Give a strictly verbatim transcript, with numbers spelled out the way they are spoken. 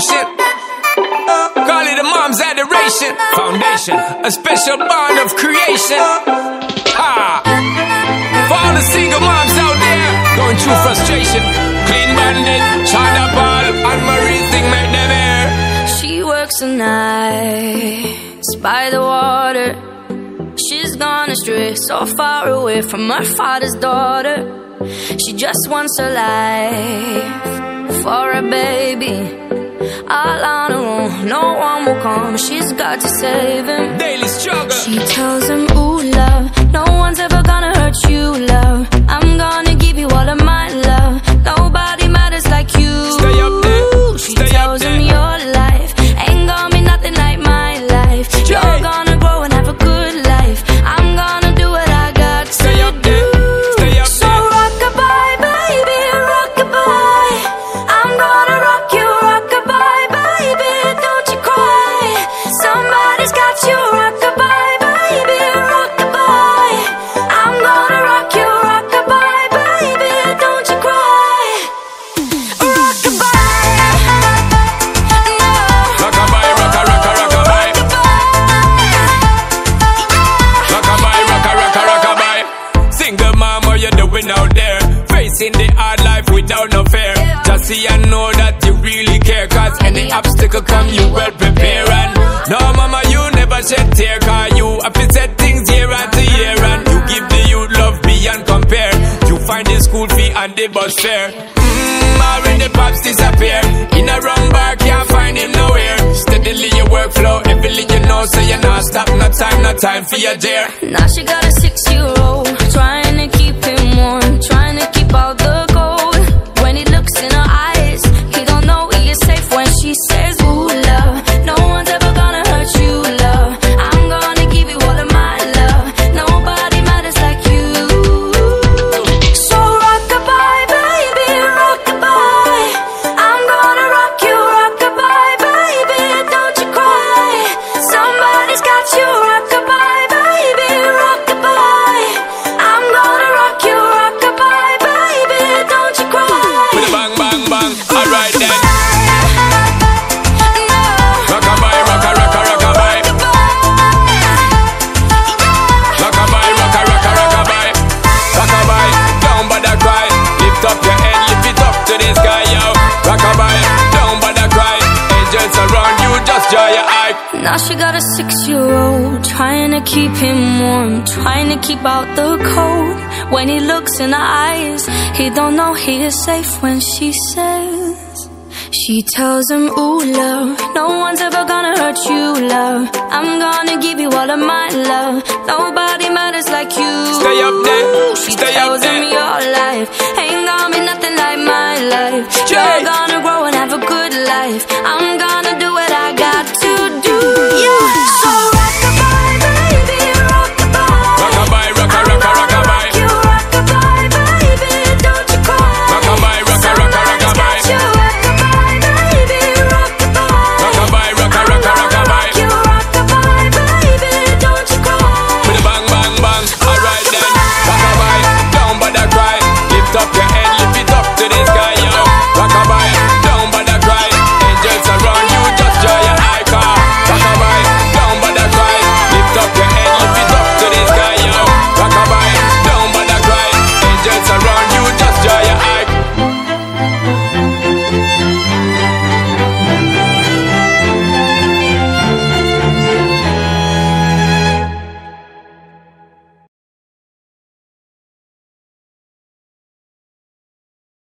emotion. Call it a mom's adoration. Foundation, a special bond of creation. Ah, for all the single moms out there going through frustration. Clean Bandit, China Ball, and Marie thing make them air. She works the nights by the water. She's gone astray, so far away from her father's daughter. She just wants a life for a baby. All on her own, no one will come. She's got to save him. Daily struggle. She tells him, ooh, love, no one's ever gonna hurt you, love. I'm gonna give you all of my love. Nobody matters like you. Stay up there. She Stay tells up there. him your life ain't gonna be nothing like my life. You're Hey. gonna grow and have a good life. I'm gonna do what I got to Stay up do. there. Stay up So there. rock-a-bye, baby, rock-a-bye. I'm gonna rock you, rock-a-bye, baby, don't you cry. Somebody's got you, rock-a-bye, baby, rock-a-bye. I'm gonna rock you, rock-a-bye, baby, don't you cry. Rock-a-bye, no. Rock-a-bye, rocka, rocka, rock-a-bye. Rock-a-bye, rocka, rocka, rock-a-bye. Single mom, what you doing out there? Facing the hard life without no fear. Just see and know that you really care. Cause any obstacle come, you well prepare. And no mama, you never shed tear. Cause you have to set things year after year. And you give the youth love beyond compare. You find the school fee and the bus fare. Mmm, when the pops disappear. In a wrong bar, can't find him nowhere. Steadily your workflow, everything you know. So you not stop, no time, no time for your dear. Now she got a six-year-old, trying to keep him warm, trying to keep out the cold. When he looks in her eyes, he don't know he is safe when she says, ooh, love, no one's ever gonna hurt you, love. I'm gonna give you all of my love. Nobody matters like you. So rock-a-bye, baby, rock-a-bye. I'm gonna rock you, rock-a-bye, baby, don't you cry. Somebody's got you, rock-a-bye, baby, rock-a-bye. I'm gonna rock you, rock-a-bye, baby, don't you cry. With a bang, bang, bang. Alright then. No. Rock-a-bye, rocka, rocka, rock-a-bye. Rock-a-bye, rocka, rocka, rock-a-bye. Rock-a-bye, down by the cry. Lift up your head, lift it up to the sky, yo. Rock-a-bye, down by the cry. Angels around you, just draw your eye. Now she got a six-year-old, trying to keep him warm, trying to keep out the cold. When he looks in her eyes, he don't know he is safe when she says. She tells him, ooh, love, no one's ever gonna hurt you, love. I'm gonna give you all of my love. Nobody matters like you. Stay up there, She stay up tells him there. your life ain't gonna be nothing like mine.